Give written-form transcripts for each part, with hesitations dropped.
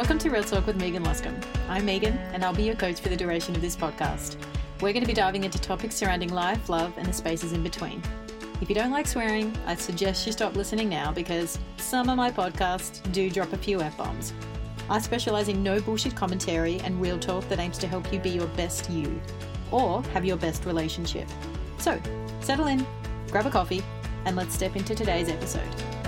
Welcome to Real Talk with Megan Luscombe. I'm Megan, and I'll be your coach for the duration of this podcast. We're going to be diving into topics surrounding life, love, and the spaces in between. If you don't like swearing, I suggest you stop listening now because some of my podcasts do drop a few F-bombs. I specialize in no bullshit commentary and real talk that aims to help you be your best you, or have your best relationship. So, settle in, grab a coffee, and let's step into today's episode.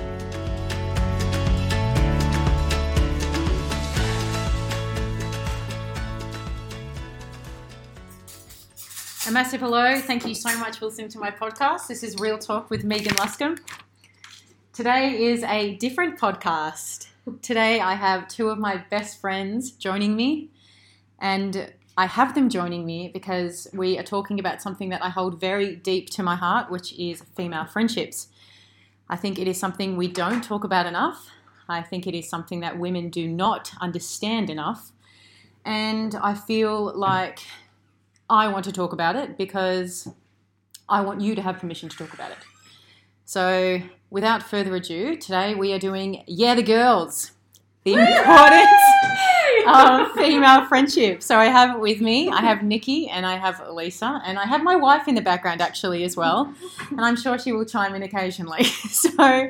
A massive hello. Thank you so much for listening to my podcast. This is Real Talk with Megan Luscombe. Today is a different podcast. Today I have two of my best friends joining me, and I have them joining me because we are talking about something that I hold very deep to my heart, which is female friendships. I think it is something we don't talk about enough. I think it is something that women do not understand enough. And I feel like I want to talk about it because I want you to have permission to talk about it. So without further ado, today we are doing Yeah the Girls, the importance of female friendship. So I have with me, I have Nikki and I have Lisa, and I have my wife in the background actually as well, and I'm sure she will chime in occasionally. So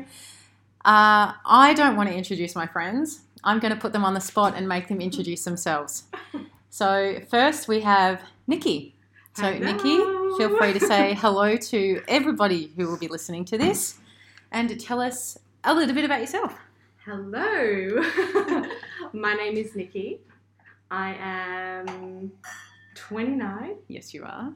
I don't want to introduce my friends. I'm going to put them on the spot and make them introduce themselves. So first we have Nikki. So Hello. Nikki, feel free to say hello to everybody who will be listening to this and to tell us a little bit about yourself. Hello. My name is Nikki. I am 29. Yes, you are.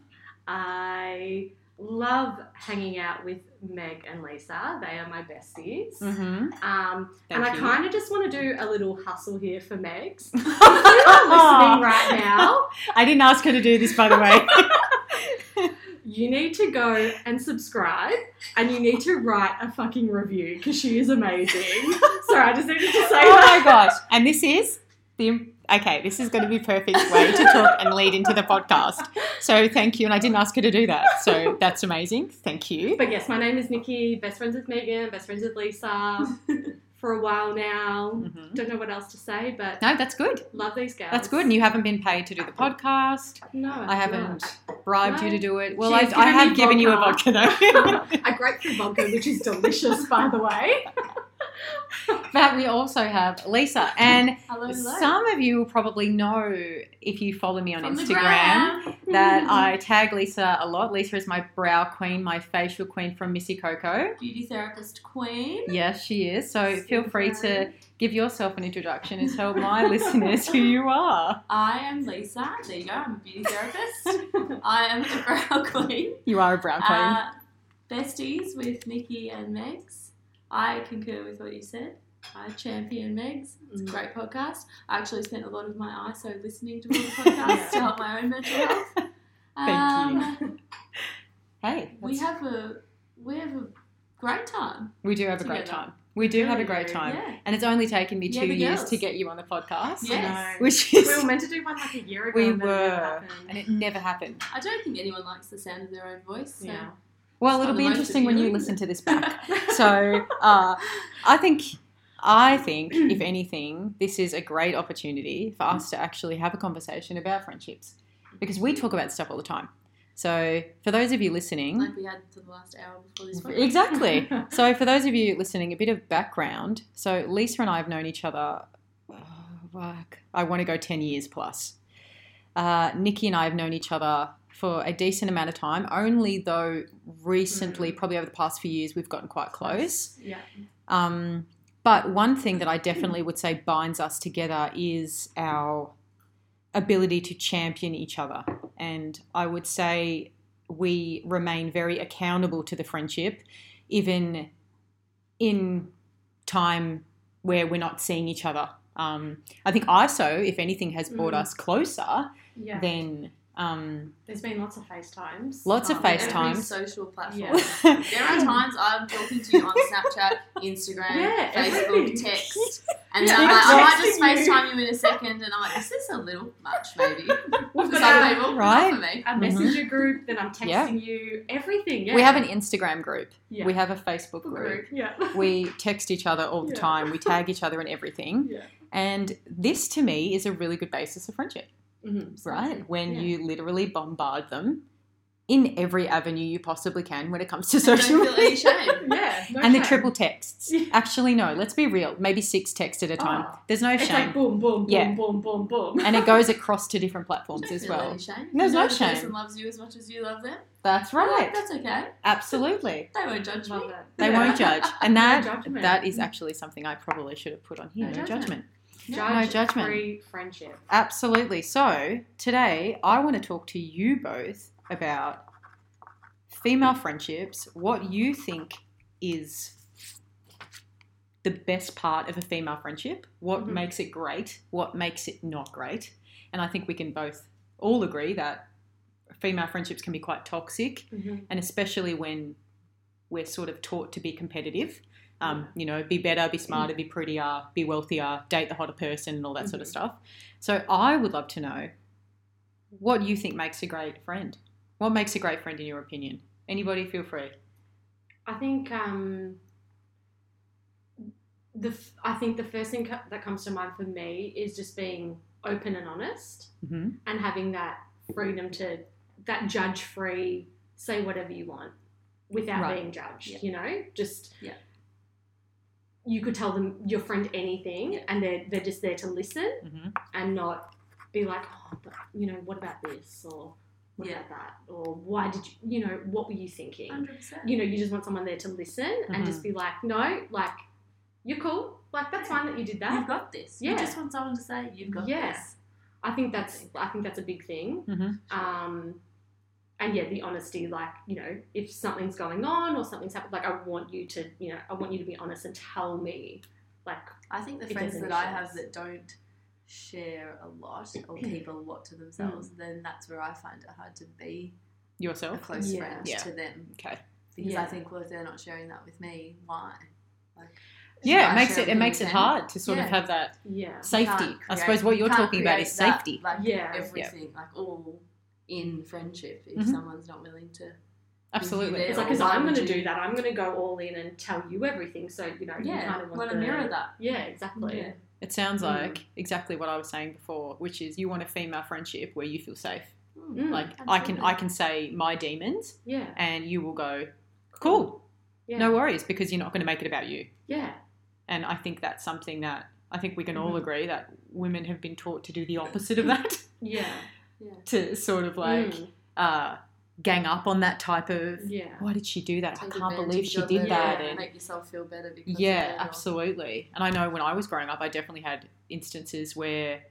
I love hanging out with Meg and Lisa. They are my besties. Mm-hmm. And I you. kind of just want to do a little hustle here for Megs. If you're listening right now, I didn't ask her to do this, by the way. you need to go and subscribe, and you need to write a fucking review because she is amazing. Sorry, I just needed to say that. Oh my gosh. And this is this is going to be a perfect way to talk and lead into the podcast. So thank you. And I didn't ask her to do that. So that's amazing. Thank you. But yes, my name is Nikki, best friends with Megan, best friends with Lisa for a while now. Mm-hmm. Don't know what else to say, but No, that's good. love these girls. That's good. And you haven't been paid to do the podcast. No, I haven't not. bribed No. you to do it. Well, She's I given have me given you a vodka. vodka though. A grapefruit vodka, which is delicious, by the way. But we also have Lisa. And Hello. some of you will probably know, if you follow me on From the Instagram, gram. that I tag Lisa a lot. Lisa is my brow queen, my facial queen from Missy Coco. Beauty therapist queen. Yes, she is. So feel Super free to fun. give yourself an introduction and tell my listeners who you are. I am Lisa. There you go. I'm a beauty therapist. I am the brow queen. You are a brow queen. Besties with Nikki and Megs. I concur with what you said. I champion Megs. It's a great podcast. I actually spent a lot of my ISO listening to all the podcasts to help my own mental health. Thank you. Hey, We have a great time. we do have a great together. time. We do have a Really great do. time. Yeah. And it's only taken me Yeah, 2 the years girls. to get you on the podcast. Yes. Which We is... were meant to do one like a year ago. We and then it never were. happened. And it never happened. I don't think anyone likes the sound of their own voice. So. Yeah. Well, It's it'll not be the most interesting when you appealing. listen to this back. So I think, if anything, this is a great opportunity for us to actually have a conversation about friendships because we talk about stuff all the time. So for those of you listening, Like we had for the last hour before this podcast. exactly. So for those of you listening, a bit of background. So Lisa and I have known each other, I want to go 10 years plus. Nikki and I have known each other for a decent amount of time, only though recently, probably over the past few years, we've gotten quite close. Yeah. But one thing that I definitely would say binds us together is our ability to champion each other. And I would say we remain very accountable to the friendship, even in time where we're not seeing each other. I think ISO, if anything, has brought us closer Yeah. than... There's been lots of FaceTimes. Lots of Every FaceTimes. social platform. Yeah. There are times I'm talking to you on Snapchat, Instagram, Yeah, Facebook, everything. text, And then Yeah. I'm like, I might just Texting you. FaceTime you in a second, and I'm like, this is a little much, maybe. We've For got some our- people, Right. not for me. a messenger group, then I'm texting you, everything. Yeah. We have an Instagram group. Yeah. We have a Facebook group. Yeah. We text each other all the Yeah. time. We tag each other in everything. Yeah. And this, to me, is a really good basis of friendship, Mm-hmm. right? When Yeah. you literally bombard them in every avenue you possibly can when it comes to And don't social feel any shame. Yeah. No and the shame. triple texts. Yeah. Actually, no, let's be real. Maybe 6 texts at a time. Oh. There's no It's shame. like boom, boom, boom, Yeah. boom, boom, boom. And it goes across to different platforms Don't as feel well. any shame. There's You no know the shame. person loves you as much as you love them. That's right. That's okay. Absolutely. They won't judge Love me. it. They Yeah. won't judge. And No that judgment. that is actually something I probably should have put on here. No No judgment. judgment. No judgment. Free friendship. Absolutely. So today I want to talk to you both about female friendships, what you think is the best part of a female friendship, what Mhm. makes it great, what makes it not great. And I think we can both all agree that female friendships can be quite toxic, Mm-hmm. and especially when we're sort of taught to be competitive. You know, be better, be smarter, be prettier, be wealthier, date the hotter person, and all that sort of stuff. So I would love to know what you think makes a great friend. What makes a great friend in your opinion? Anybody, feel free. I think I think the first thing that comes to mind for me is just being open and honest, Mm-hmm. and having that freedom to that judge-free, say whatever you want without Right. being judged. Yeah. You know, just Yeah. you could tell them your friend anything, Yeah. and they're just there to listen Mm-hmm. and not be like, oh, but, you know, what about this, or what Yeah. about that, or why did you know, what were you thinking? 100%. You know, you just want someone there to listen and just be like, no, like, you're cool. Like, that's fine that you did that. You've got this. Yeah. You just want someone to say, you've got Yeah. this. I think that's a big thing. Mm-hmm. And yeah, the honesty, like, you know, if something's going on or something's happened, like, I want you to be honest and tell me, like, I think the If friends there's that any I have shares. that don't share a lot or keep a lot to themselves, then that's where I find it hard to be a Yourself? close Yeah. friend Yeah. to them. Okay. Because Yeah. I think, well, if they're not sharing that with me, why? Like, Yeah, I it makes share it with makes it them. hard to sort of Yeah. have that yeah. You safety. can't I create- suppose what you you're can't talking about create is that, safety. Like Yeah. everything, like all in friendship. If Mhm. someone's not willing to, Absolutely. there. It's like, Or because why I'm would going to you- do that. I'm going to go all in and tell you everything. So, you know, you kind of want want to the- mirror that. Yeah, exactly. Yeah. It sounds Mm. like exactly what I was saying before, which is you want a female friendship where you feel safe. Mm, Like absolutely. I can say my demons Yeah. and you will go, cool, Yeah. no worries, because you're not going to make it about you. Yeah. And I think that's something that I think we can all Mhm. agree that women have been taught to do the opposite of that, Yeah. to sort of like Mm. gang up on that type of, Yeah. why did she do that? Take I can't believe advantage she of did it that. and And make yourself feel better because of yeah, it, or- absolutely. And I know when I was growing up, I definitely had instances where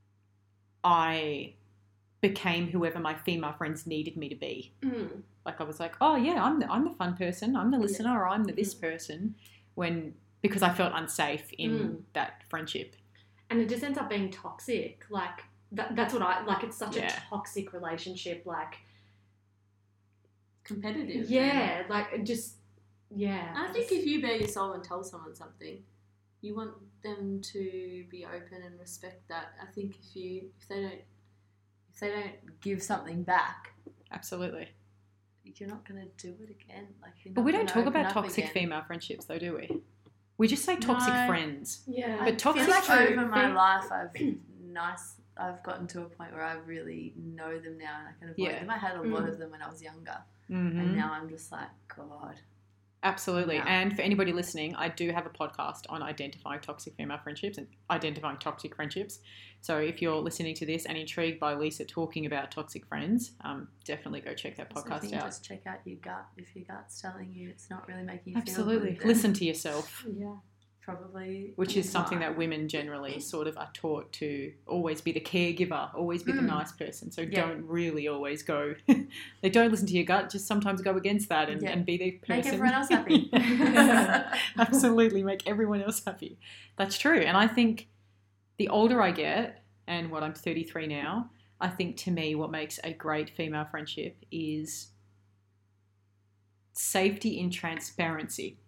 I became whoever my female friends needed me to be. Mm. Like I was like, oh yeah, I'm the fun person, I'm the Yeah. listener, or I'm the this person, because I felt unsafe in Mm. that friendship. And it just ends up being toxic. Like, that's what I like. It's such Yeah. a toxic relationship. Like, competitive. yeah, like it just, yeah. I think if you bare your soul and tell someone something, you want them to be open and respect that. I think if they don't give something back, Absolutely. you're not gonna do it again. Like, you're But not we don't gonna talk open about up toxic again. female friendships though, do we? We just say toxic No. friends. yeah, But toxic I feel like true over my thing- life, I've gotten to a point where I really know them now and I can avoid Yeah. them. I had a lot Mm. of them when I was younger, Mhm. and now I'm just like, God. Absolutely. Yeah. And for anybody listening, I do have a podcast on identifying toxic female friendships and identifying toxic friendships. So if you're listening to this and intrigued by Lisa talking about toxic friends, definitely go check that So I podcast think out. just check out your gut. If your gut's telling you it's not really making you Absolutely. feel good, then Listen to yourself, yeah, probably, which is something not. that women generally sort of are taught to always be the caregiver, always be the Mm. nice person. So Yeah. don't really always go, they don't listen to your gut, just sometimes go against that and, Yeah. and be the person. Make everyone else happy. Absolutely, make everyone else happy. That's true. And I think the older I get, and what I'm 33 now, I think to me what makes a great female friendship is safety in transparency.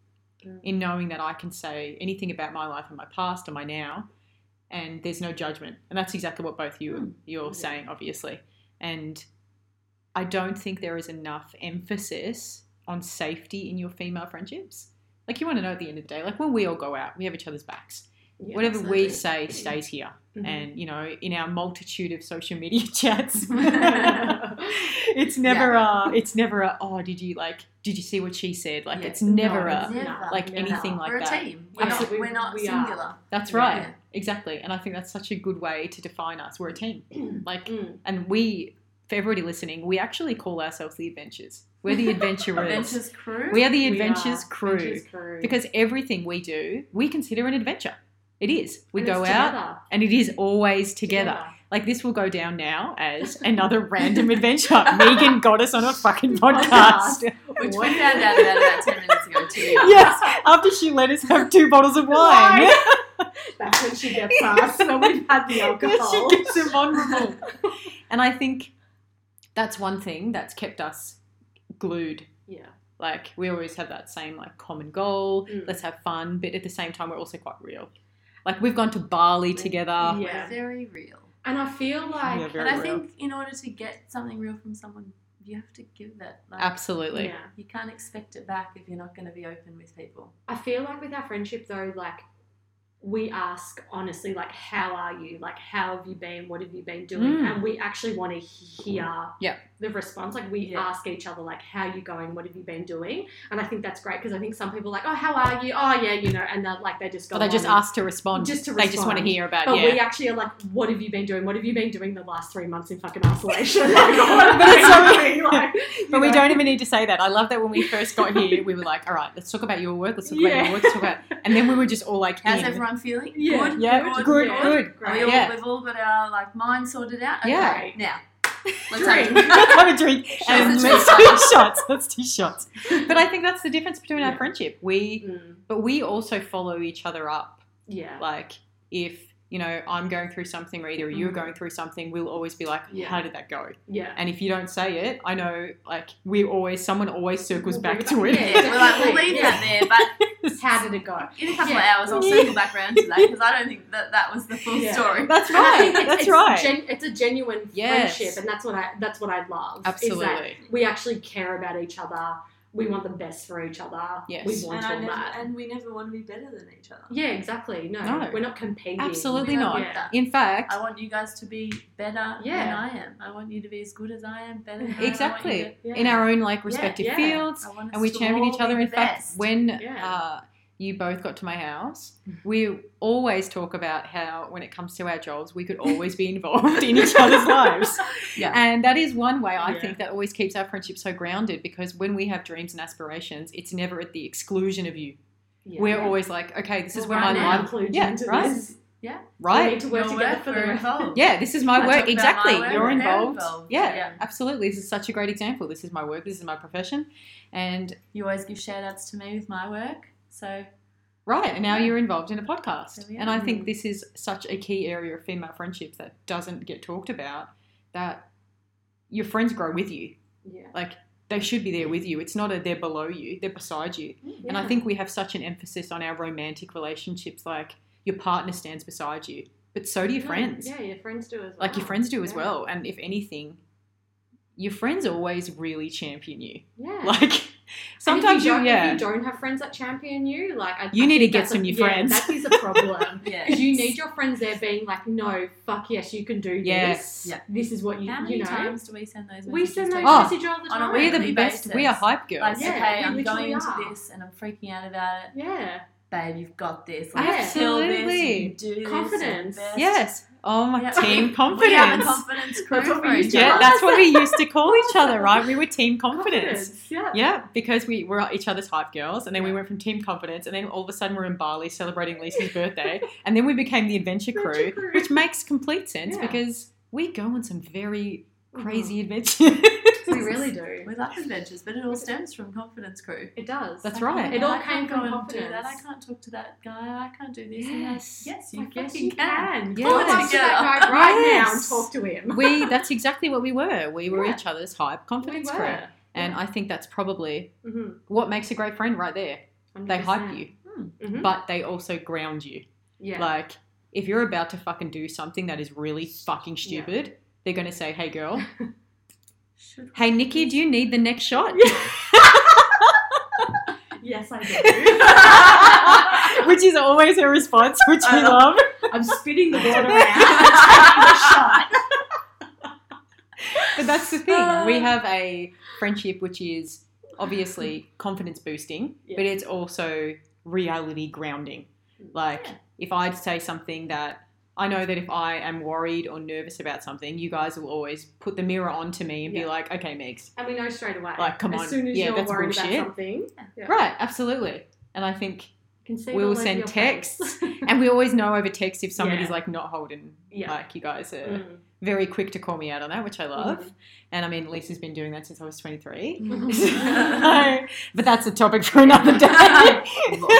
in knowing that I can say anything about my life and my past and my now, and there's no judgment. And that's exactly what both you're saying, obviously. And I don't think there is enough emphasis on safety in your female friendships. Like, you want to know at the end of the day, like when we all go out, we have each other's backs. Yeah, Whatever we absolutely. say stays here. Mhm. And, you know, in our multitude of social media chats, it's never oh, did you see what she said? Like, Yeah. it's never No, a, Never. like Never. anything like We're that. a team. Absolutely. We're not We are. singular. That's Yeah. right. Yeah. Exactly. And I think that's such a good way to define us. We're a team. Like, Mm. and we, for everybody listening, we actually call ourselves the Adventures. We're the adventurers. Adventures crew. We are the We Adventures are crew. Adventures crew. Because everything we do, we consider an adventure. It is. We And go it's out together. and it is always together. Like, this will go down now as another random adventure. Megan got us on a fucking podcast. Which we found out about 10 minutes ago too. Yes, after she let us have 2 bottles of wine. That's when she gets us, when we've had the alcohol. She gets them vulnerable. And I think that's one thing that's kept us glued. Yeah. Like, we always have that same, like, common goal. Mm. Let's have fun. But at the same time, we're also quite real. Like, we've gone to Bali together. Yeah. We're very real. And I feel like... Yeah, But very I real. think in order to get something real from someone, you have to give that. Like, Absolutely. Yeah. You can't expect it back if you're not going to be open with people. I feel like with our friendship though, like, we ask honestly, like, how are you? Like, how have you been? What have you been doing? Mm. And we actually want to hear Yeah. the response. Like, we Yeah. ask each other, like, how are you going? What have you been doing? And I think that's great because I think some people are like, oh, how are you? Oh, yeah, you know, and they're like, they just go But they just on and- ask to respond. Just to They just want to respond. hear about, But yeah. we actually are like, what have you been doing? What have you been doing the last 3 months in fucking isolation? Like, But it's so- like, But we don't even need to say that. I love that when we first got here, we were like, all right, let's talk about your work. Let's talk about your work. Let's talk about... And then we were just all like, How's in. everyone feeling? Yeah. Good. Yeah, good, Yeah. good. Are we all, Yeah. We've all got our like mind sorted out. Okay, Yeah. Now, let's Drink. have Let's have a drink and Shots. let's do shots. Let's do shots. But I think that's the difference between our Yeah. friendship. Mm, But we also follow each other up. yeah. Like, if, you know, I'm going through something or either you're Mhm. going through something, we'll always be like, Yeah. how did that go? Yeah. And if you don't say it, I know, like, someone always circles We'll back bring to it it. back. Yeah, we're like, we'll leave that there, but How did it go? in a couple Yeah. of hours I'll circle back around to that because I don't think that was the full Yeah. story. That's And I right. think That's right. It's a genuine Yes. friendship, and that's what I love. Is that Absolutely. we actually care about each other. We want the best for each other. Yes. We want all that. and we never want to be better than each other. Yeah, exactly. No, No. we're not competing. Absolutely We don't not. want that. In fact, I want you guys to be better Yeah. than I am. I want you to be as good as I am, better than I am. I want exactly. you to- Yeah. In our own, like, respective yeah. fields. I want us And we to champion all each other. be In the fact, best. when Yeah. you both got to my house, we always talk about how when it comes to our jobs, we could always be involved in each other's lives. Yeah. And that is one way I Yeah. think that always keeps our friendship so grounded, because when we have dreams and aspirations, it's never at the exclusion of you. Yeah. We're always like, okay, this is Well, where right my now, life... include Yeah, you into right. this. We Right. need to work Your together work, for we're the involved. Yeah, this is my I work. talk about Exactly. my work, You're they're involved. involved. Yeah, Yeah. absolutely. This is such a great example. This is my work. This is my profession. And You always give shout outs to me with my work. So right, and now Yeah. you're involved in a podcast. There we And are. I think this is such a key area of female friendships that doesn't get talked about, that your friends grow with you. Yeah. Like, they should be there with you. It's not they're below you, they're beside you. And I Yeah. think we have such an emphasis on our romantic relationships, like your partner stands beside you, but so do your No, friends. Yeah, your friends do as well. Like, your friends do as Yeah. well. And if anything, your friends always really champion you. Yeah. Like, sometimes if yeah. you don't have friends that champion you, like You I need to think get that's some a- new yeah, friends. That is a problem. yeah. Because you need your friends there being like, no, fuck yes, you can do Yes. this. Yeah. This is what How you many know. times do we send those messages? We send to those each Oh. other? messages all the On a time. We're the weekly best. basis. We are hype girls. Like, Yeah, okay, we I'm literally going into are. this and I'm freaking out about it. Yeah. Babe, you've got this. Yeah. Let's kill this. Absolutely. You can do this. Confidence. You're the best. Yes. Oh, my Yeah. team We confidence. are the confidence crew. That's what we for used each to Yeah, other. that's what we used to call each other, right? We were team confidence. Yeah. Yeah, because we were each other's hype girls, and then we Yeah. went from team confidence, and then all of a sudden we're in Bali celebrating Lisa's birthday, and then we became the adventure crew, Adventure crew. which makes complete sense Yeah. because we go on some very crazy Mhm. adventures. We really do. We love adventures, but it all stems from confidence crew. It does. That's Like, right. It all I came can't go from and confidence. do that. I can't talk to that guy. I can't do this. Yes. Yes, you Like, yes, fucking you can. Yes. Pull up to Together. that guy right now and Yes. talk to him. That's exactly what we were. We were Yeah. each other's hype confidence We crew. were. And I think that's probably Mm-hmm. what makes a great friend right there. They hype 100%. you, Mhm. but they also ground you. Yeah. Like, if you're about to fucking do something that is really fucking stupid, they're going to say, hey, girl, hey, Nikki, do you need the next shot? Yes, I do. Which is always her response, which we love. I'm spitting the water out. But that's the thing. We have a friendship which is obviously confidence boosting, Yeah. but it's also reality grounding. Like, if I say something that I know that if I am worried or nervous about something, you guys will always put the mirror onto me and be Yeah. like, okay, Megs. And we know straight away. Like, come on. As soon as Yeah, you're that's worried bullshit. about something. Yeah. Right, absolutely. And I think Can see it we all will over send your texts, face. and we always know over text if somebody's Yeah. like not holding. Yeah. Like, you guys are Mm. very quick to call me out on that, which I love. Mhm. And I mean, Lisa's been doing that since I was 23. Mm. So, but that's a topic for another day. We do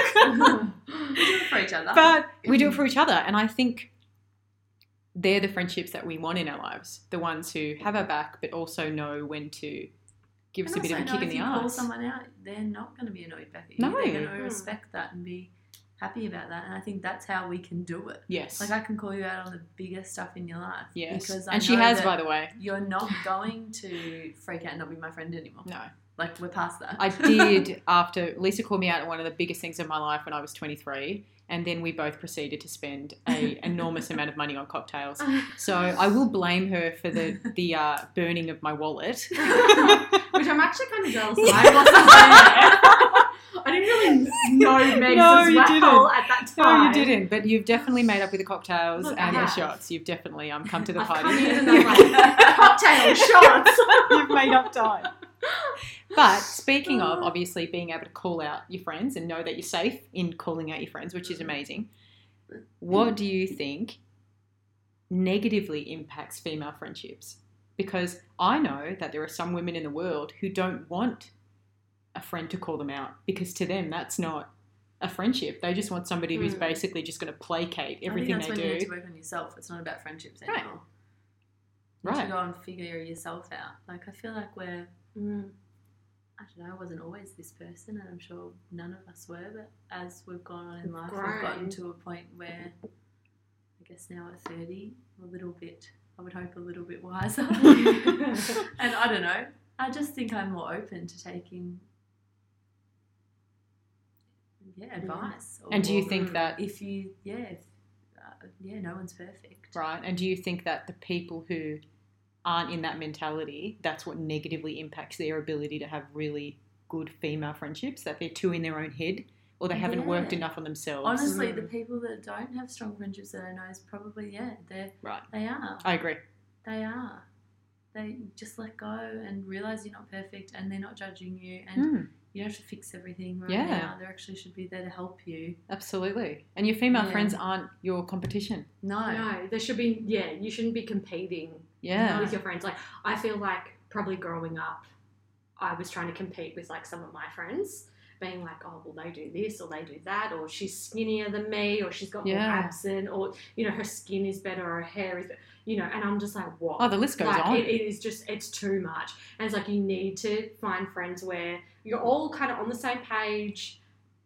it for each other. But we do it for each other. And I think they're the friendships that we want in our lives. The ones who have our back, but also know when to give us And a bit of a also kick know in if the you call arse. someone out, they're not going to be annoyed back at you. No. They're going to Mm. respect that and be happy about that. And I think that's how we can do it. Yes. Like, I can call you out on the biggest stuff in your life. Yes. Because I And she know has, that by the way. you're not going to freak out and not be my friend anymore. No. Like, we're past that. I did after Lisa called me out on one of the biggest things of my life when I was 23. And then we both proceeded to spend an enormous amount of money on cocktails. So I will blame her for the burning of my wallet. Which I'm actually kind of jealous that I wasn't there. I didn't really know Megs No, as you well didn't. at that No, time. you didn't. But you've definitely made up with the cocktails Look, and I the have. shots. You've definitely come to the I've party. come in and I'm like, cocktail shots. You've made up time. But speaking of obviously being able to call out your friends and know that you're safe in calling out your friends, which is amazing, what do you think negatively impacts female friendships? Because I know that there are some women in the world who don't want a friend to call them out because to them that's not a friendship. They just want somebody who's basically just going to placate everything I think that's they when you need do. to work on yourself. It's not about friendships Right. anymore. You Right. should go and figure yourself out. Like, I feel like we're, I don't know, I wasn't always this person, and I'm sure none of us were, but as we've gone on in life, we've gotten Grown. to a point where, I guess now at 30, a little bit, I would hope a little bit wiser. And I don't know, I just think I'm more open to taking, advice. And do you Or think that, if you, no one's perfect. right, and do you think that the people who aren't in that mentality, that's what negatively impacts their ability to have really good female friendships, that they're too in their own head or they haven't worked Yeah. enough on themselves? Honestly, the people that don't have strong friendships that I know is probably, Right. they are. I agree. They are. They just let go and realise you're not perfect and they're not judging you and you don't have to fix everything right Yeah. now. They actually should be there to help you. Absolutely. And your female Yeah. friends aren't your competition. No, there should be, you shouldn't be competing Yeah. with your friends. Like, I feel like probably growing up, I was trying to compete with like some of my friends, being like, oh, well, they do this or they do that, or she's skinnier than me, or she's got more Yeah. abs than, or, her skin is better, or her hair is better, and I'm just like, what? Oh, the list goes like, on. it is just, it's too much. And it's like, you need to find friends where you're all kind of on the same page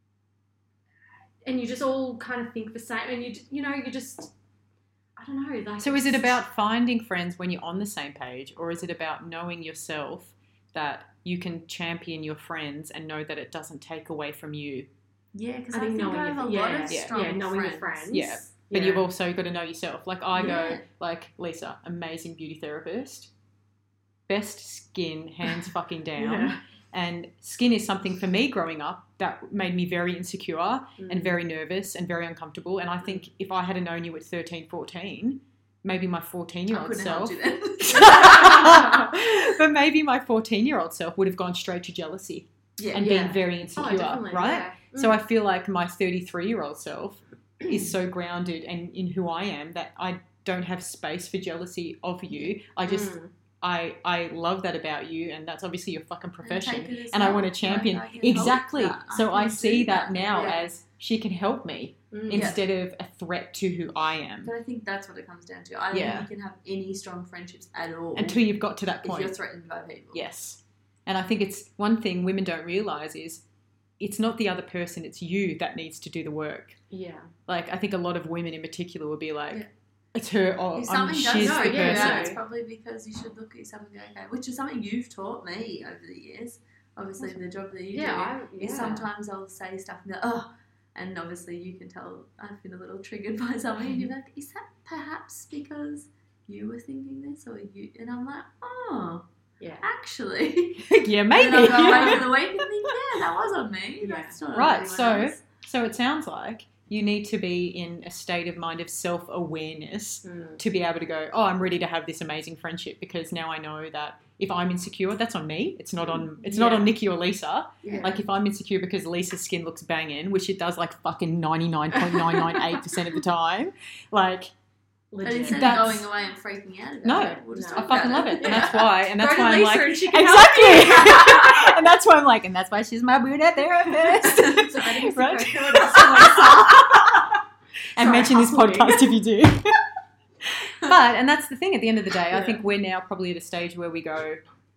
and you just all kind of think the same, and you just, I don't know. Like, So is it about finding friends when you're on the same page, or is it about knowing yourself that you can champion your friends and know that it doesn't take away from you? Yeah, because I I think think I knowing have a your, lot of strong knowing friends. your friends. Yeah. But you've also got to know yourself. Like I go, like Lisa, amazing beauty therapist, best skin, hands fucking down. Yeah. And skin is something for me growing up that made me very insecure and very nervous and very uncomfortable. And I think if I had known you at 13, 14, maybe my I 14-year-old couldn't self, help you then. but maybe my 14-year-old self would have gone straight to jealousy and been very insecure, definitely, right? yeah. So I feel like my 33-year-old self is so grounded and in who I am that I don't have space for jealousy of you. I just, I love that about you, and that's obviously your fucking profession, and I want to champion. Like, I can exactly. help that. So I can see do that now Yeah. as she can help me instead of a threat to who I am. But I think that's what it comes down to. I don't Yeah. think you can have any strong friendships at all Until you've got to that if point. you're threatened by people. Yes. And I think it's one thing women don't realise is it's not the other person, it's you that needs to do the work. Yeah. Like, I think a lot of women in particular will be like, Yeah. it's her, If something she's does the go person. it's probably because you should look at yourself and go, okay, which is something you've taught me over the years. Obviously, the job that you do is sometimes I'll say stuff and go, oh, and obviously you can tell I've been a little triggered by something, and you're like, is that perhaps because you were thinking this, or you? And I'm like, oh, Yeah. actually, Yeah, maybe. And then I'll go away for the week and think, yeah, that was on me. Yeah. That's not on Right, anyone else. So it sounds like you need to be in a state of mind of self-awareness to be able to go, oh, I'm ready to have this amazing friendship, because now I know that if I'm insecure, that's on me. It's not on Nikki or Lisa. Yeah. Like, if I'm insecure because Lisa's skin looks banging, which it does like fucking 99.998% of the time, like, But Legit. instead That's- of going away and freaking out about No, it, we'll just no. talk I fucking about love it. Yeah. And that's why. And that's Go to why I'm Lisa like, and she can help exactly. And that's why I'm like, and that's why she's my Buddha therapist. So I think it's Right? the Coco and Lisa. And Sorry, mention this hustle me. podcast if you do. But, and that's the thing, at the end of the day, I think we're now probably at a stage where we go,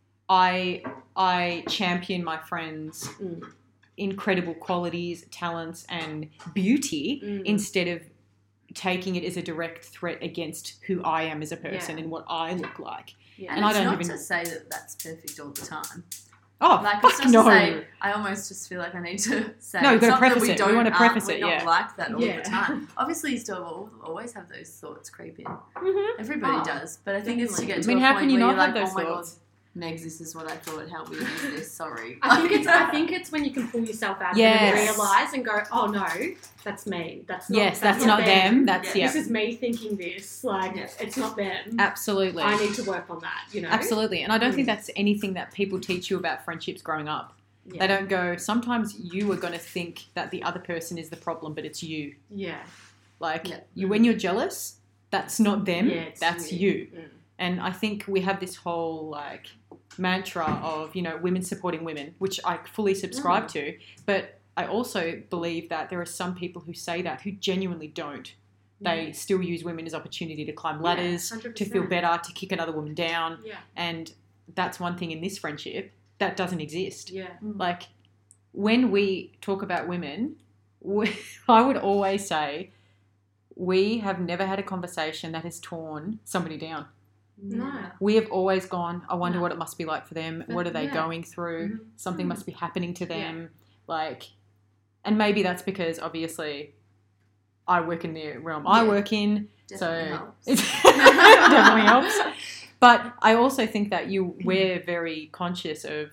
I champion my friends' incredible qualities, talents, and beauty instead of taking it as a direct threat against who I am as a person and what I look like. Yeah. And I it's don't not even- to say that that's perfect all the time. Oh, Like, it's fuck just no. to say, I almost just feel like I need to say, No, we've it's gotta not that preface we it. We don't, wanna preface we're it, not yeah. like that all Yeah. the time. Obviously, you still always have those thoughts creep in. Mm-hmm. Everybody Oh, does, but I think it's to definitely. get to I mean, a how point can you where not you're have like, those oh my thoughts? god, Megs, this is what I thought. How weird is this? Sorry. I think it's when you can pull yourself out Yes. and realise and go, oh no, that's me. That's not. Yes, that's not them. That's, Yeah. yeah. This is me thinking this. Like, Yeah. it's not them. Absolutely. I need to work on that. You know. Absolutely. And I don't think that's anything that people teach you about friendships growing up. Yeah. They don't go, sometimes you are going to think that the other person is the problem, but it's you. Yeah. Like, Yeah. when you're jealous, that's not them, Yeah, it's that's you. you. And I think we have this whole, like, mantra of, women supporting women, which I fully subscribe to. But I also believe that there are some people who say that who genuinely don't. They still use women as opportunity to climb ladders, to 100%. feel better, to kick another woman down. Yeah. And that's one thing in this friendship that doesn't exist. Yeah. Like, when we talk about women, I would always say we have never had a conversation that has torn somebody down. No. We have always gone, I wonder No. what it must be like for them. What are they Yeah. going through? Mhm. Something must be happening to them. Like, and maybe that's because obviously I work in the realm I Yeah. work in. Definitely So helps. it definitely helps. But I also think that we're very conscious of,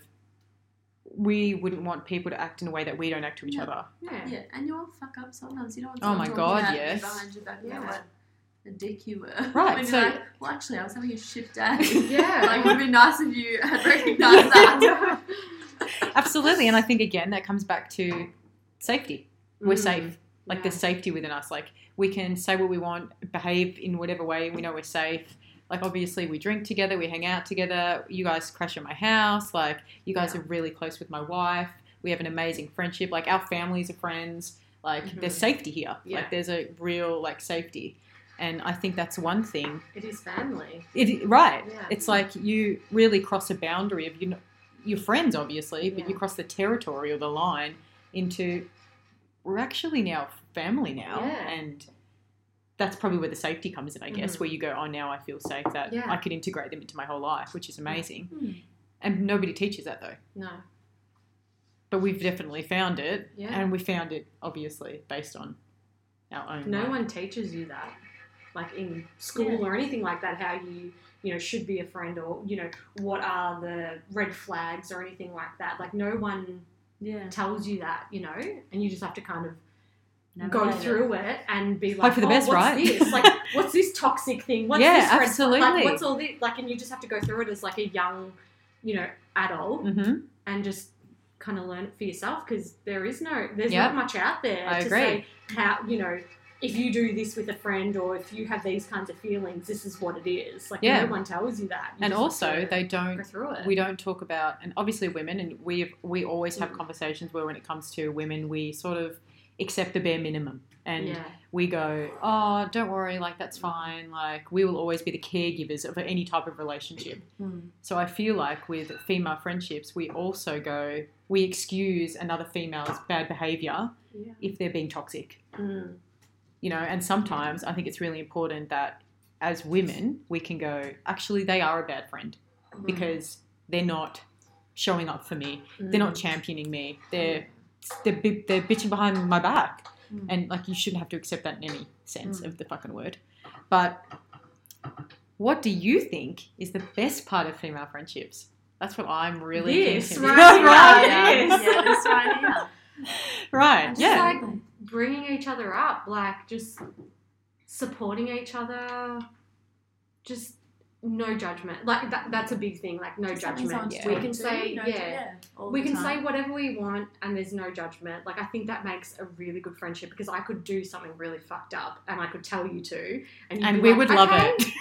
we wouldn't want people to act in a way that we don't act to each Yeah. other. Yeah. Yeah, and you all fuck up sometimes. You know what? Oh my God, yes. Behind your back, Yeah. what a dick you were. Right, When so- you're like, well, actually, I was having a shit day. Yeah. Like, it would be nice if you had recognised that. Absolutely. And I think, again, that comes back to safety. We're safe. Like, Yeah. there's safety within us. Like, we can say what we want, behave in whatever way we know we're safe. Like, obviously, we drink together, we hang out together. You guys crash at my house. Like, you guys Yeah. are really close with my wife. We have an amazing friendship. Like, our families are friends. Like, there's safety here. Yeah. Like, there's a real, like, safety. And I think that's one thing. It is family. Right. Yeah. It's like you really cross a boundary of your friends, obviously, but Yeah. you cross the territory or the line into, we're actually now family now. Yeah. And that's probably where the safety comes in, I guess, Mhm. where you go, oh, now I feel safe that Yeah. I can integrate them into my whole life, which is amazing. Hmm. And nobody teaches that, though. No. But we've definitely found it. Yeah. And we found it, obviously, based on our own No life. one teaches you that, like in school or anything like that, how you should be a friend, or, what are the red flags or anything like that. Like, no one Yeah. tells you that, and you just have to kind of Navigate go it. through it and be like, for the best, what's right? this? Like, what's this toxic thing? What's Yeah, this red flag? absolutely. Like, what's all this? Like, and you just have to go through it as like a young, adult Mm-hmm. and just kind of learn it for yourself, because there's Yep. not much out there I to agree. say how, if you do this with a friend, or if you have these kinds of feelings, this is what it is. Like, Yeah. no one tells you that. You And just also, have to they go don't through it. we don't talk about, and obviously women, and we always have Mm. conversations where when it comes to women, we sort of accept the bare minimum. And Yeah. we go, oh, don't worry, like, that's fine. Like, we will always be the caregivers of any type of relationship. So I feel like with female friendships, we also go, we excuse another female's bad behaviour Yeah. if they're being toxic. Mm. You know, and sometimes I think it's really important that as women, we can go, actually, they are a bad friend because they're not showing up for me. They're not championing me. They're bitching behind my back. And, like, you shouldn't have to accept that in any sense of the fucking word. But what do you think is the best part of female friendships? That's what I'm really This, keen to- right? Right. This. Yeah, this right here. Right, Just yeah. like bringing each other up, like just supporting each other, just no judgment. Like that's a big thing. Like no judgment. Yeah. We can say all we the can time. say whatever we want, and there's no judgment. Like I think that makes a really good friendship because I could do something really fucked up, and I could tell you to, and, you'd And be we like, would love "Okay." it.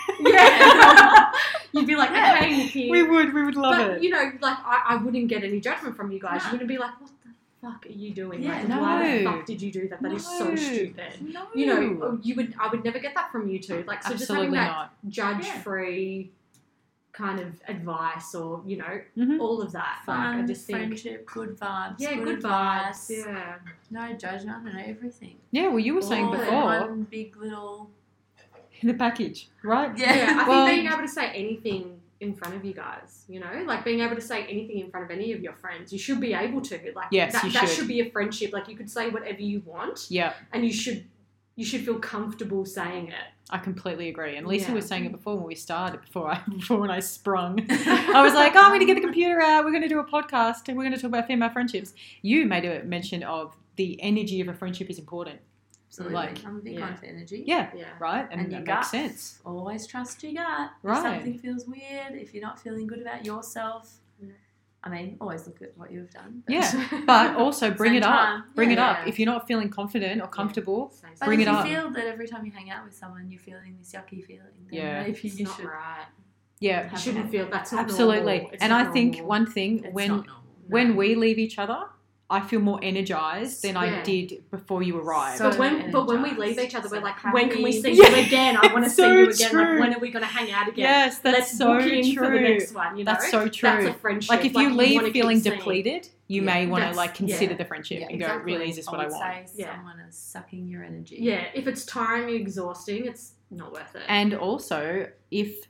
Yeah. You'd be like, Yeah. okay, Nikki. We would love But, it. you know, like, I wouldn't get any judgment from you guys. No. You wouldn't be like, what the fuck are you doing? Yeah, like, why the no. fuck did you do that? That is so No. stupid. No. You know, I would never get that from you two. Like, so Absolutely just having that not. judge-free kind of advice or, you know, Mhm. all of that. Fun, Like, I just think, friendship, good vibes. yeah, good advice, vibes. Yeah. No judgment and everything. Yeah, well, you were saying All in before, one big little. in the package, right? Yeah, I Well- think being able to say anything in front of you guys, you know, like being able to say anything in front of any of your friends, you should be able to. Like, Yes, that, you that should. should be a friendship. Like, you could say whatever you want, Yeah, and you should feel comfortable saying it. I completely agree. And Lisa Yeah. was saying it before when we started, before when I sprung. I was like, oh, I'm going to get the computer out. We're going to do a podcast and we're going to talk about female friendships. You made a mention of the energy of a friendship is important, Absolutely. Like, I'm a big yeah. on energy. yeah, Yeah. right? And, And your that gut. makes sense. Always trust your gut. Right. If something feels weird, if you're not feeling good about yourself, Yeah. I mean, always look at what you've done. But Yeah, but also bring Same it up. time. Bring it Yeah. up. If you're not feeling confident or comfortable, Say But Bring if it you up. feel that every time you hang out with someone, you're feeling this yucky feeling, then Yeah. maybe it's you not should. right. yeah, You Have shouldn't that. feel that's not absolutely. normal. It's And not I think normal. one thing, It's when not normal. when No. we leave each other, I feel more energized than I Yeah. did before you arrived. So But when we energized, leave each other, so we're like, happy. when can we see Yeah. you again? I want to So see you again. true. Like, when are we going to hang out again? Yes, that's Let's so book in true. for the next one. You know, That's so true. That's a friendship. Like if you wanna leave keep feeling seeing. depleted, you Yeah, may want to that's- like consider yeah. the friendship Yeah, and go, exactly. really, is this what I would want? say Yeah. someone is sucking your energy. Yeah, if it's tiring, exhausting, it's not worth it. And also, if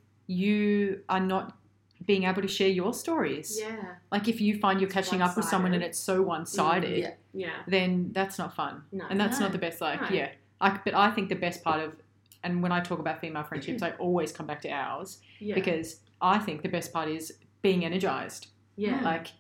you are not being able to share your stories, yeah, like if you find you're catching up with someone and one-sided. it's so one-sided, Yeah. yeah, then that's not fun. no, And that's No. not the best, like, No. yeah. But I think the best part of, and when I talk about female friendships, I always come back to ours yeah, because I think the best part is being energized. yeah, Like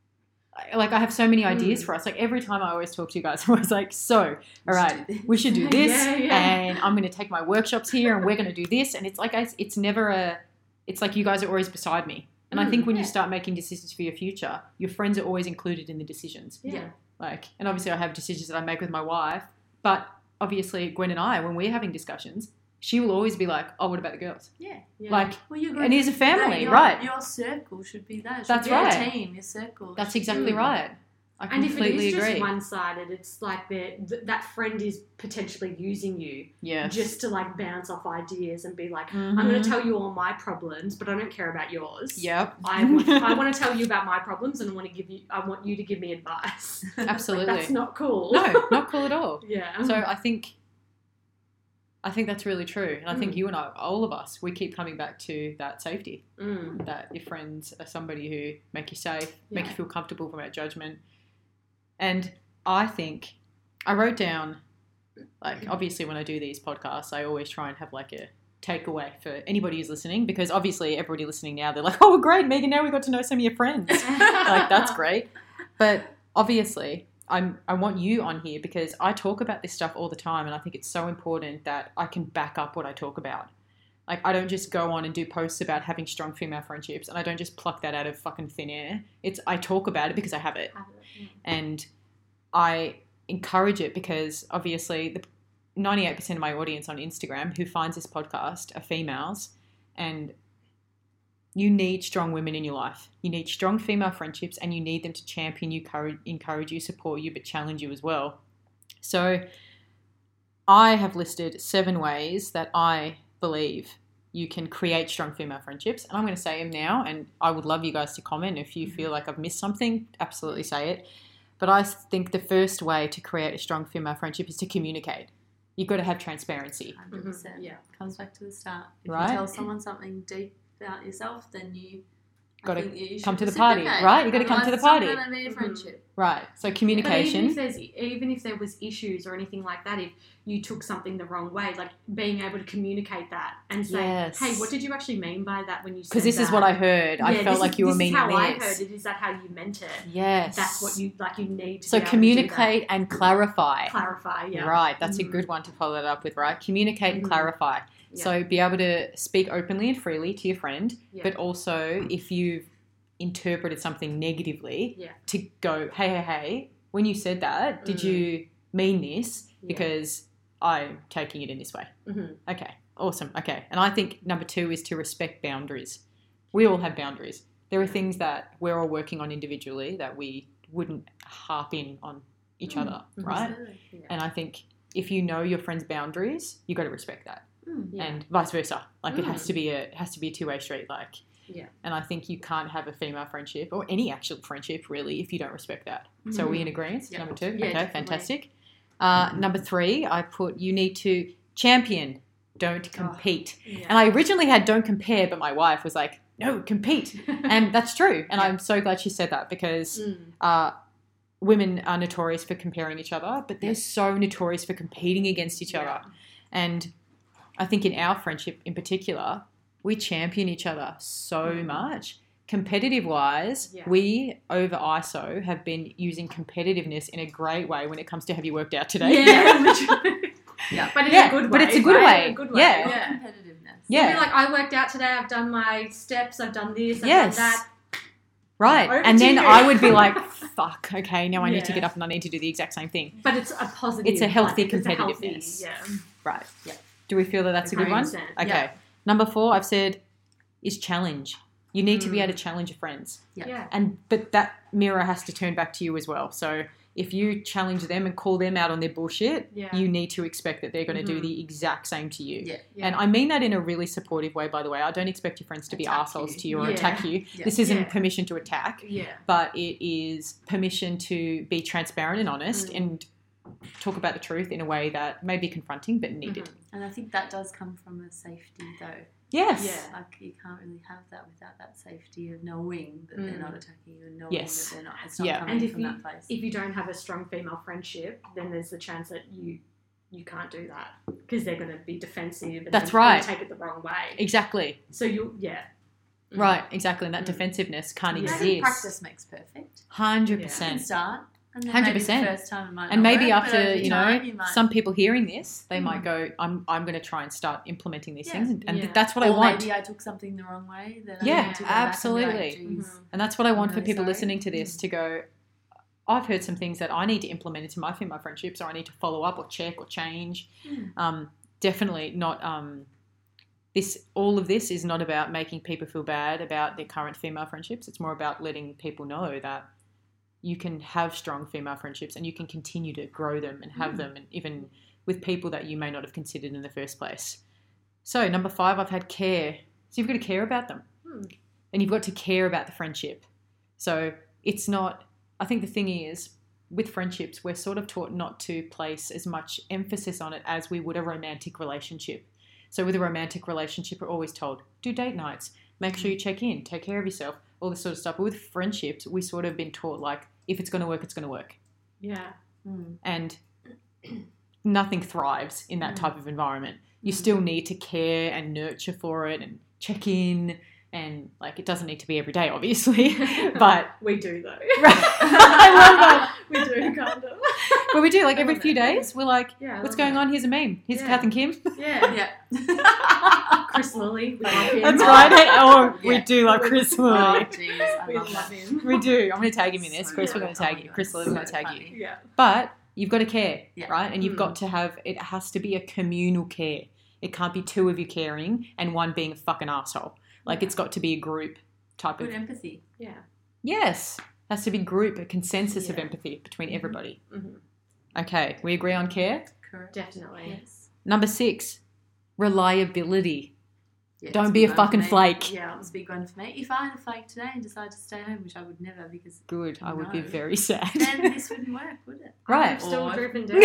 I have so many ideas Mm. for us. Like every time I always talk to you guys, I'm always like, so, all right, we should do this, Yeah, yeah. and I'm going to take my workshops here, and we're going to do this. And it's like, it's never it's like you guys are always beside me. And I think when you Yeah. start making decisions for your future, your friends are always included in the decisions. yeah, Like, and obviously I have decisions that I make with my wife, but obviously Gwen and I, when we're having discussions, she will always be like, oh, what about the girls? Yeah. yeah. Like, Well, you're and he's a family, your, right? Your circle should be that. It should That's be right. Your team, your circle. That's should exactly be- right. I and if it completely is just agree. one-sided, it's like that friend is potentially using you Yes. just to like bounce off ideas and be like, Mhm. I'm going to tell you all my problems, but I don't care about yours. Yep. I want to tell you about my problems, and I want you to give me advice. Absolutely. Like, that's not cool. No, not cool at all. Yeah. So I think that's really true. And I think Mm. you and I, all of us, we keep coming back to that safety, Mm. that your friends are somebody who make you safe, make you Yeah. feel comfortable without judgment. And I think I wrote down, like, obviously when I do these podcasts, I always try and have like a takeaway for anybody who's listening, because obviously everybody listening now, they're like, oh, great, Megan, now we got to know some of your friends. Like, that's great. But obviously I want you on here because I talk about this stuff all the time, and I think it's so important that I can back up what I talk about. Like, I don't just go on and do posts about having strong female friendships, and I don't just pluck that out of fucking thin air. I talk about it because I have it, and I encourage it because obviously the 98% of my audience on Instagram who finds this podcast are females, and you need strong women in your life. You need strong female friendships, and you need them to champion you, encourage you, support you, but challenge you as well. So I have listed 7 ways that I believe you can create strong female friendships. And I'm going to say them now, and I would love you guys to comment. If you feel like I've missed something, absolutely say it. But I think the first way to create a strong female friendship is to communicate. You've got to have transparency. 100%. Yeah. Comes back to the start. If Right. you tell someone something deep about yourself, then Got to you should come to the party, reciprocate. right? You've got to come to the party. Otherwise, it's not going to be a friendship. Right. So But communication. even if there was issues or anything like that, if you took something the wrong way, like being able to communicate that and say, Yes. hey, what did you actually mean by that when you said that? Because this is what I heard. I Yeah, felt like you were meaning this. Is how I this. heard it. Is that how you meant it? Yes. That's what you need to So be able communicate and clarify. to do that. Clarify, yeah. Right. That's a Mhm. good one to follow that up with, right? Communicate and Mhm. clarify. Yeah. So be able to speak openly and freely to your friend, Yeah. but also if you've interpreted something negatively, Yeah. to go, hey, when you said that, did you mean this? Yeah. Because I'm taking it in this way. Mhm. Okay, awesome. Okay. And I think number 2 is to respect boundaries. We all have boundaries. There are things that we're all working on individually that we wouldn't harp in on each other, right? Absolutely. Yeah. And I think if you know your friend's boundaries, you got to respect that, Yeah. and vice versa. Like it has Mm. to be a two-way street. Like, Yeah. and I think you can't have a female friendship or any actual friendship really if you don't respect that. So are we in agreement? Yeah. Number 2, Yeah, okay, definitely. fantastic. Number 3, I put you need to champion, don't compete. Yeah. And I originally had don't compare, but my wife was like, no, compete. And that's true. And Yeah. I'm so glad she said that because Mm. women are notorious for comparing each other, but they're Yeah. so notorious for competing against each Yeah. other. And I think in our friendship in particular, we champion each other so much. Competitive wise, Yeah. we over ISO have been using competitiveness in a great way when it comes to have you worked out today. Yeah, literally. Yeah. But in Yeah, a good way. but it's a good right? way. In a good way. Yeah. Not Yeah. competitiveness. Yeah. You'll be like, I worked out today, I've done my steps, I've done this, I've Yes. done that. Right. Over And to then you. I would be like, fuck, okay, now I need to Yeah. get up and I need to do the exact same thing. But it's a positive. It's a healthy it's a healthy, competitiveness. yeah. Right. Yeah. Do we feel that that's a good one? 100%. Okay. Yeah. Number 4, I've said, is challenge. You need to be Mm. able to challenge your friends. Yeah. Yeah. But that mirror has to turn back to you as well. So if you challenge them and call them out on their bullshit, Yeah. you need to expect that they're going to do Mhm. the exact same to you. Yeah. Yeah. And I mean that in a really supportive way, by the way. I don't expect your friends to be Attack assholes you. to you or Yeah. attack you. Yeah. This isn't Yeah. permission to attack, Yeah. but it is permission to be transparent and honest Mm. and talk about the truth in a way that may be confronting but needed. Mhm. And I think that does come from a safety, though. Yes. Yeah. Like, you can't really have that without that safety of knowing that they're not attacking you and knowing Yes. that they're not. It's not Yeah. coming And if from you- that place. If you don't have a strong female friendship, then there's the chance that you can't do that because they're going to be defensive and That's they're gonna right. take it the wrong way. Exactly. So yeah. Right, exactly. And that Mm. defensiveness can't Yeah. I exist. think practice makes perfect. 100%. You can start. And then 100%. maybe the first time it might And not maybe work, but after, over you time know, you might- some people hearing this, they Mm. might go, I'm going to try and start implementing these Yeah. things. And Yeah. that's what I or want. maybe I took something the wrong way. Then Yeah, I need to go back and absolutely. be like, "Geez, Mhm. And that's what I want I'm for really people sorry. listening to this to go, I've heard some things that I need to implement into my female friendships or I need to follow up or check or change. Mm. Definitely not all of this is not about making people feel bad about their current female friendships. It's more about letting people know that you can have strong female friendships and you can continue to grow them and have them, and even with people that you may not have considered in the first place. So number 5, I've had care. So you've got to care about them. And you've got to care about the friendship. So it's not, I think the thing is, with friendships, we're sort of taught not to place as much emphasis on it as we would a romantic relationship. So with a romantic relationship, we're always told, do date nights, make sure you check in, take care of yourself, all this sort of stuff. But with friendships, we sort of been taught like, if it's going to work, it's going to work. Yeah. Mm. And nothing thrives in that type of environment. You still need to care and nurture for it and check in. And like, it doesn't need to be every day, obviously, but we do though. I love that. We do kind of. But we do, like, I every love few it. days, we're like, Yeah. I what's love going it. on? Here's a meme. Here's Yeah. Kath and Kim. Yeah. Yeah. Chris Lilly. We love him. That's right. Oh, we Yeah. do love Chris Oh, Lilly. jeez. I We love love that. him. We do. I'm going to tag him in this. So Chris, good. we're going to tag Oh you. my Chris God, Lilly, we're going to so tag funny. you. Yeah. But you've got to care, Yeah. right? And you've Mm. got to have, it has to be a communal care. It can't be 2 of you caring and one being a fucking asshole. Like, Yeah. it's got to be a group type Good of, empathy. Yeah. yes, has to be group, a consensus of Yeah. empathy between Mhm. everybody. Mhm. Okay, we agree on care? Correct. Definitely. Yes. Number 6, reliability. Yeah, Don't it's a be a big one for fucking me. flake. Yeah, it was a big one for me. If I had a flake today and decided to stay home, which I would never because Good. I would be No. very sad. then this wouldn't work, would it? Right. I've still Or- driven down.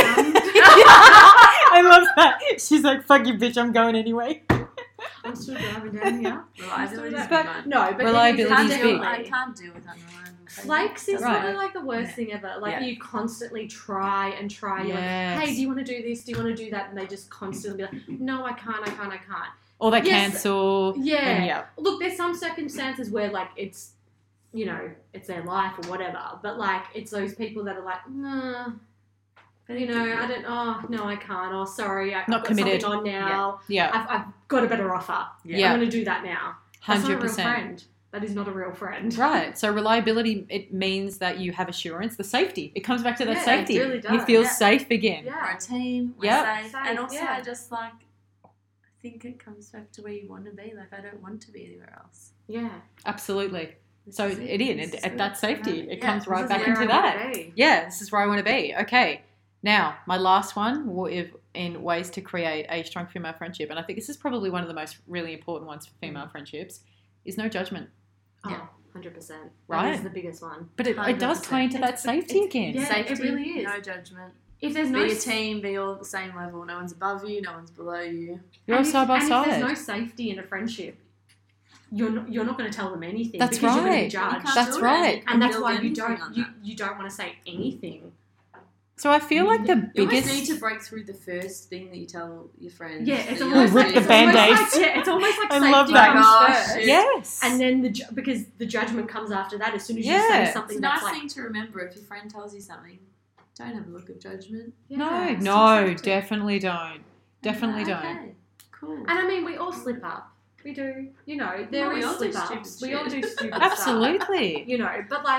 I love that. She's like, fuck you, bitch, I'm going anyway. I'm still driving down here. Reliability is a But- big one. No, but Reliability Can't is deal, big. I can't deal with unreliable Flakes is Doesn't Right. really work. like the worst Yeah. thing ever. Like Yeah. you constantly try and try. You're Yes. like, hey, do you want to do this? Do you want to do that? And they just constantly be like, no, I can't. Or they Yes. cancel. Yeah. And yeah. Look, there's some circumstances where like it's, you know, it's their life or whatever. But like it's those people that are like, nah, you know, I don't. Oh no, I can't. Oh, sorry, I've Not got committed. something on now. Yeah. I've got a better offer. Yeah. I'm going to do that now. That's not a real 100%. friend. That is not a real friend. Right. So reliability, it means that you have assurance, the safety. It comes back to that Yeah, it safety. really does, You feel yeah. safe again. We're Yeah. a team, we're Yep. safe. Safe, And also yeah. I just like I think it comes back to where you want to be. Like I don't want to be anywhere else. Yeah. Absolutely. This So is it is. This is At good. that safety, Yeah. it Yeah, comes this right is back where into I that. wanna be. Yeah, this is where I want to be. Okay. Now, my last one in ways to create a strong female friendship, and I think this is probably one of the most really important ones for female friendships, is no judgment. Oh, Yeah. 100%. Right. That is the biggest one. But it does 100%. play into that safety again. Yeah, Safety, it really is. no judgment. If there's Be no a team, be all at the same level. No one's above you, no one's below you. You're all and if- side by and side. if there's no safety in a friendship, you're not going to tell them anything That's because you're going to be right. judged. You can't That's do it, right. you can And that's build why you anything don't on you, that. you don't want to say anything. So I feel like the You almost biggest. need to break through the first thing that you tell your friends. Yeah, it's that almost rip like the it's almost Band-Aids. like- yeah, it's almost like I safety love that. comes Oh, first, shit. Yes. and then because the judgment comes after that. As soon as you Yeah. say It's something a that's nice like, thing to remember if your friend tells you something. Don't have a look of judgment. No, yeah. no, safety. definitely don't. Definitely Okay, don't. Cool. And I mean, we all slip up. We do. You know, there we is all do slip stupid ups. We all do shit. stupid stuff. Absolutely. You know, but like,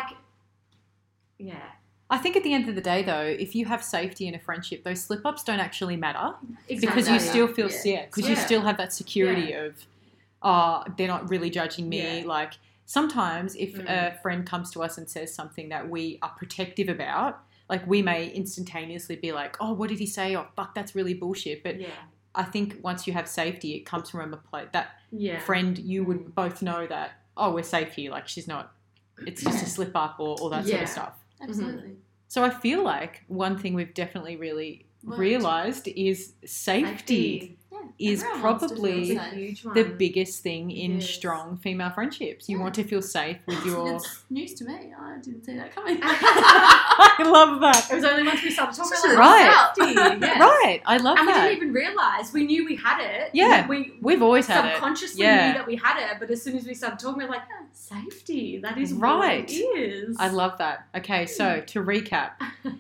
yeah. I think at the end of the day, though, if you have safety in a friendship, those slip ups don't actually matter because you Exactly. still feel Yeah. because you Yeah. still have that security of, they're not really judging me. Yeah. Like sometimes if Mm. a friend comes to us and says something that we are protective about, like we may instantaneously be like, oh, what did he say? Oh, fuck, that's really bullshit. But Yeah. I think once you have safety, it comes from a place that Yeah. friend, you would both know that, oh, we're safe here. Like she's not, it's just a slip up or all that sort Yeah. of stuff. Absolutely. So I feel like one thing we've definitely really Learned. realised is safety is Everyone wants to feel probably It's a safe. huge one. the biggest thing in Yes. strong female friendships. You Yeah. want to feel safe with your... It's news to me. I didn't see that coming. I love that. It was only once we started talking Such a about Right. safety. Yeah. Right. I love And we that. didn't even realise. We knew we had it. Yeah. We've always had it. subconsciously Yeah. knew that we had it, but as soon as we started talking, we're like, safety. That is Right. what it is. I love that. Okay, so to recap,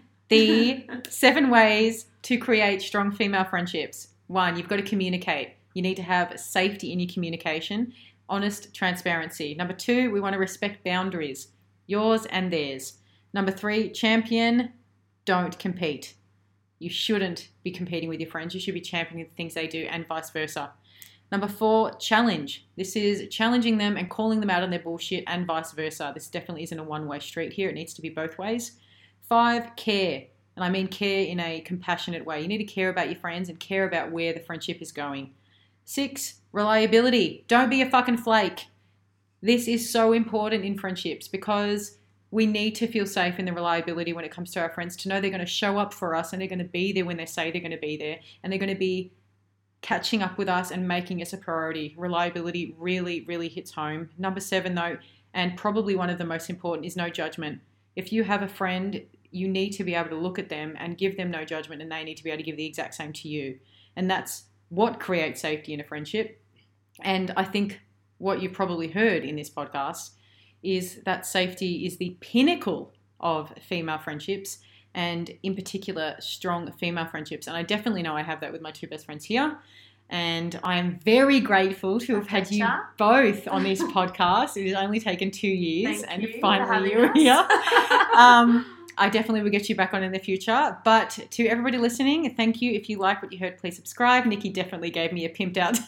the 7 ways to create strong female friendships. 1, you've got to communicate. You need to have safety in your communication, honest transparency. Number 2, we want to respect boundaries, yours and theirs. Number 3, champion, don't compete. You shouldn't be competing with your friends. You should be championing the things they do and vice versa. Number 4, challenge. This is challenging them and calling them out on their bullshit and vice versa. This definitely isn't a one-way street here. It needs to be both ways. 5, care. And I mean care in a compassionate way. You need to care about your friends and care about where the friendship is going. 6, reliability. Don't be a fucking flake. This is so important in friendships because we need to feel safe in the reliability when it comes to our friends, to know they're going to show up for us and they're going to be there when they say they're going to be there, and they're going to be catching up with us and making us a priority. Reliability really, really hits home. Number 7, though, and probably one of the most important, is no judgment. If you have a friend, you need to be able to look at them and give them no judgment, and they need to be able to give the exact same to you. And that's what creates safety in a friendship. And I think what you've probably heard in this podcast is that safety is the pinnacle of female friendships, and in particular, strong female friendships. And I definitely know I have that with my 2 best friends here. And I am very grateful to have had you Pleasure. both on this podcast. It has only taken 2 years, Thank and you for finally having you're us. here. I definitely will get you back on in the future. But to everybody listening, thank you. If you like what you heard, please subscribe. Nikki definitely gave me a pimped out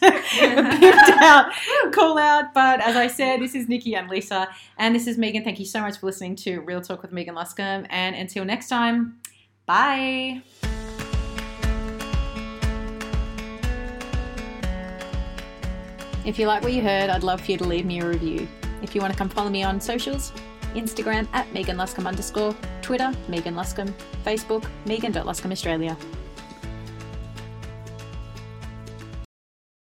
call out. But as I said, this is Nikki and Lisa, and this is Megan. Thank you so much for listening to Real Talk with Megan Luscombe. And until next time, bye. If you like what you heard, I'd love for you to leave me a review. If you want to come follow me on socials, Instagram @MeganLuscombe_, Twitter, Megan Luscombe, Facebook, Megan.Luscombe Australia.